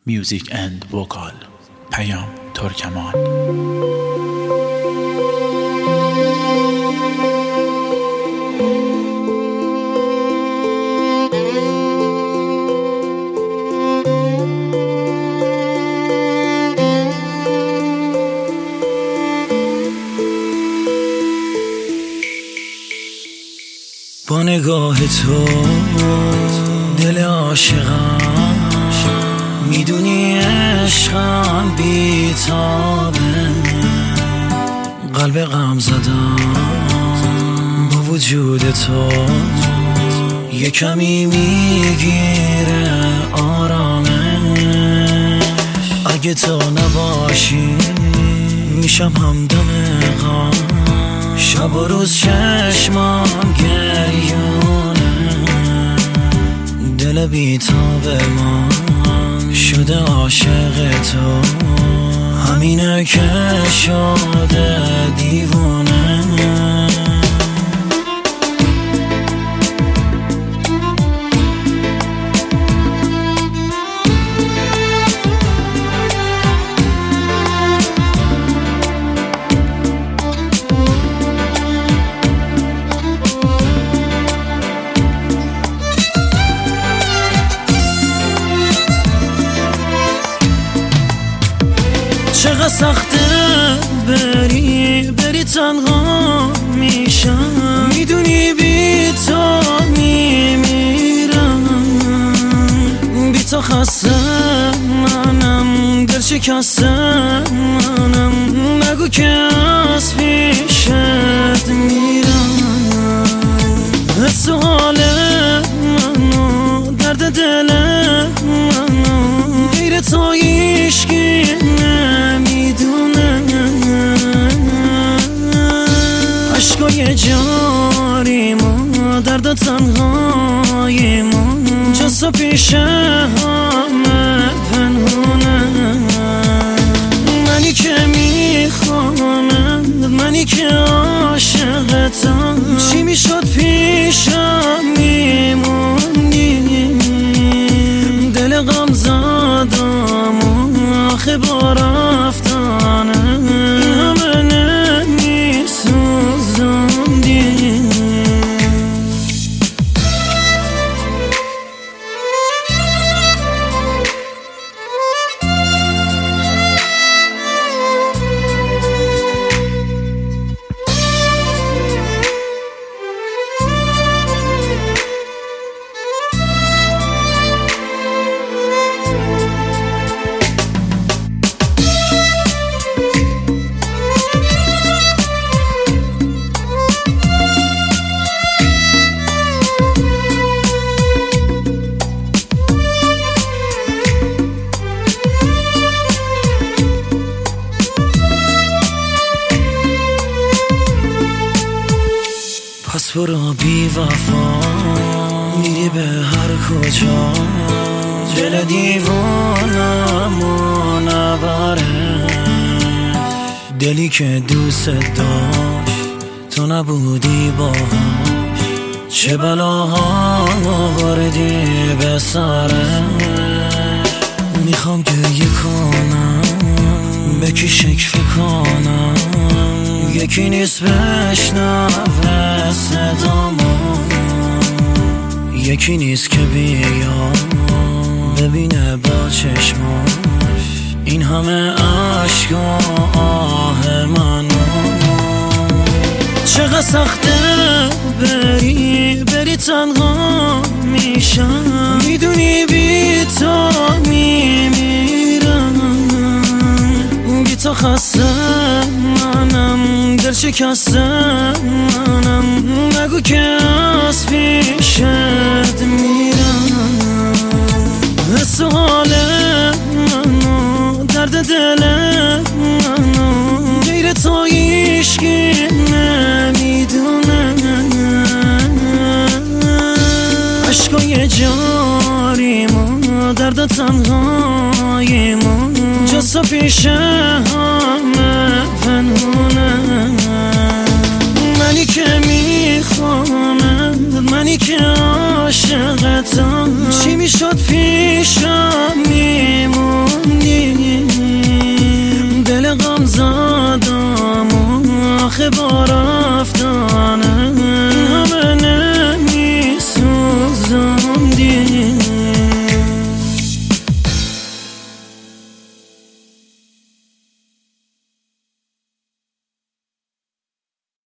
میوزیک اند وکال پیام ترکمان. با نگاه تو دل عاشقم، میدونی عشقم بی‌تابه، قلب غم زدم با وجود تو، یه کمی میگیره آرامش. اگه تو نباشی میشم همدم غم، شب و روز چشمام گریونه، دل بی‌تاب من شده عاشق تو، همینه که شده دیوونه. چقدر سخته بری تنها میشم، میدونی بی تو میمیرم، بی تو خسته منم، دل شکسته منم، نگو که از پیشت میرم. حس و حال منو، درد دل منو، غیر تو هیچکی عشقای جاری ما، درد تنهای ما، جس و پیش همه پنهونه. منی که میخوانم، منی که عاشقتم، چی میشد پیشم میموندی، دل غم زدم آخه با رفتنه این همه نمیسوزندی. پس برو بی وفا، میری به هر کجا، دل دیوانم و نبره، دلی که دوست داشت تو نبودی باهاش، چه بلاها آوردی به سرش. میخوام گریه کنم، به کی شکر کنم، یکی نیست بشنوه صدامو، یکی نیست که بیاد ببینه با چشماش این همه عشق و آه منو. چقدر سخته بری تنها میشم، میدونی بی تو میمیرم، بی تو خسته منم، دل شکسته منم، نگو که از پیشت میرم. حس و حال منو، درد دل منو، غیر تو هیچکی نمیدونه. عشقای جاری ما، درد تنهای ما، جس و پیش همه پنهونه. منی که میخوانم، منی که عاشقتم، چی میشد پیشم میمون غرق باران